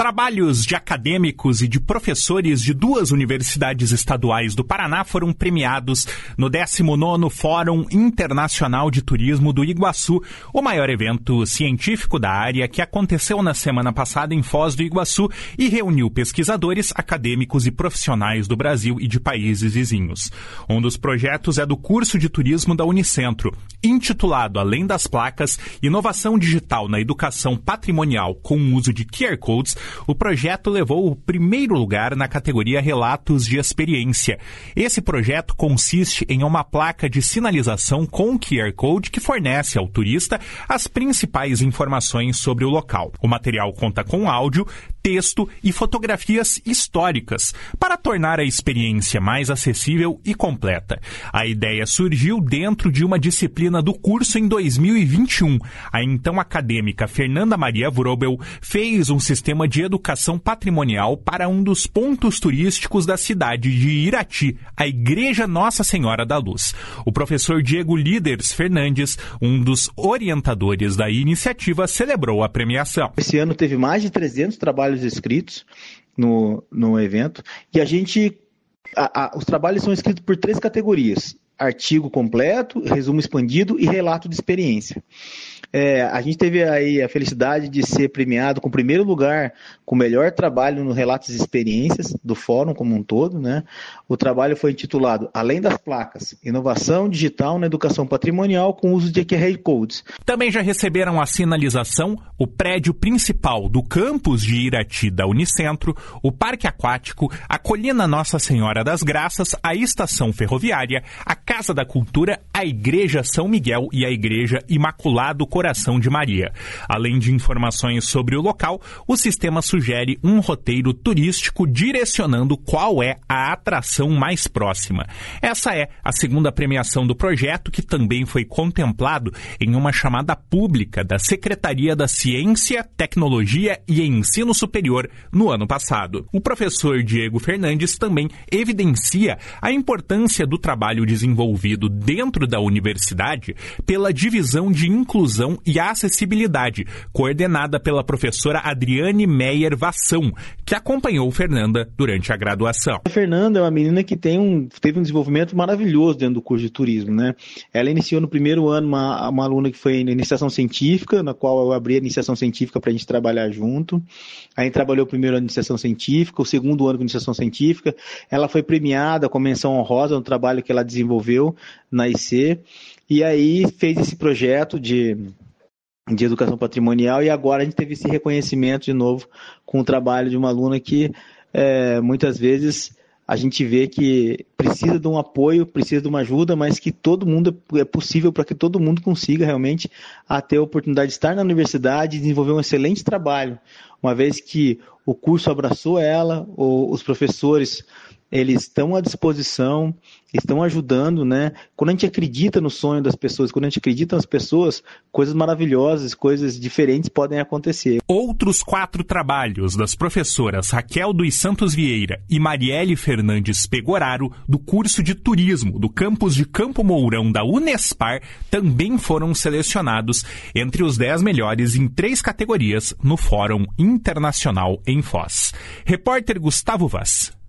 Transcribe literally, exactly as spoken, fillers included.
Trabalhos de acadêmicos e de professores de duas universidades estaduais do Paraná foram premiados no décimo nono Fórum Internacional de Turismo do Iguaçu, o maior evento científico da área que aconteceu na semana passada em Foz do Iguaçu e reuniu pesquisadores, acadêmicos e profissionais do Brasil e de países vizinhos. Um dos projetos é do curso de turismo da Unicentro, intitulado Além das Placas, Inovação Digital na Educação Patrimonial com o uso de Q R Codes. O projeto levou o primeiro lugar na categoria Relatos de Experiência. Esse projeto consiste em uma placa de sinalização com Q R Code que fornece ao turista as principais informações sobre o local. O material conta com áudio, texto e fotografias históricas para tornar a experiência mais acessível e completa. A ideia surgiu dentro de uma disciplina do curso em dois mil e vinte e um. A então acadêmica Fernanda Maria Vrobel fez um sistema de educação patrimonial para um dos pontos turísticos da cidade de Irati, a Igreja Nossa Senhora da Luz. O professor Diego Líderes Fernandes, um dos orientadores da iniciativa, celebrou a premiação. Esse ano teve mais de trezentos trabalhos escritos no, no evento e a gente, a, a, os trabalhos são escritos por três categorias: artigo completo, resumo expandido e relato de experiência. É, a gente teve aí a felicidade de ser premiado com o primeiro lugar, com o melhor trabalho no Relatos de Experiências do Fórum como um todo, né? O trabalho foi intitulado Além das Placas, Inovação Digital na Educação Patrimonial com uso de Q R Codes. Também já receberam a sinalização o prédio principal do campus de Irati da Unicentro, o Parque Aquático, a Colina Nossa Senhora das Graças, a Estação Ferroviária, a Casa da Cultura, a Igreja São Miguel e a Igreja Imaculado Coração de Maria. Além de informações sobre o local, o sistema sugere um roteiro turístico direcionando qual é a atração mais próxima. Essa é a segunda premiação do projeto, que também foi contemplado em uma chamada pública da Secretaria da Ciência, Tecnologia e Ensino Superior no ano passado. O professor Diego Fernandes também evidencia a importância do trabalho desenvolvido dentro da universidade pela Divisão de Inclusão e Acessibilidade, coordenada pela professora Adriane Meyer Vassão, que acompanhou Fernanda durante a graduação. A Fernanda é uma menina que tem um, teve um desenvolvimento maravilhoso dentro do curso de turismo, né? Ela iniciou no primeiro ano uma, uma aluna que foi em iniciação científica, na qual eu abri a iniciação científica para a gente trabalhar junto. A gente trabalhou o primeiro ano de iniciação científica, o segundo ano de iniciação científica. Ela foi premiada com menção honrosa no trabalho que ela desenvolveu na I C, e aí fez esse projeto de de educação patrimonial, e agora a gente teve esse reconhecimento de novo com o trabalho de uma aluna que é, muitas vezes a gente vê que precisa de um apoio, precisa de uma ajuda, mas que todo mundo é possível para que todo mundo consiga realmente a ter a oportunidade de estar na universidade e desenvolver um excelente trabalho, uma vez que o curso abraçou ela, os professores eles estão à disposição, estão ajudando, né? Quando a gente acredita no sonho das pessoas, quando a gente acredita nas pessoas, coisas maravilhosas, coisas diferentes podem acontecer. Outros quatro trabalhos das professoras Raquel dos Santos Vieira e Marielle Fernandes Pegoraro, do curso de turismo do campus de Campo Mourão da Unespar, também foram selecionados entre os dez melhores em três categorias no Fórum Internacional em Foz. Repórter Gustavo Vaz.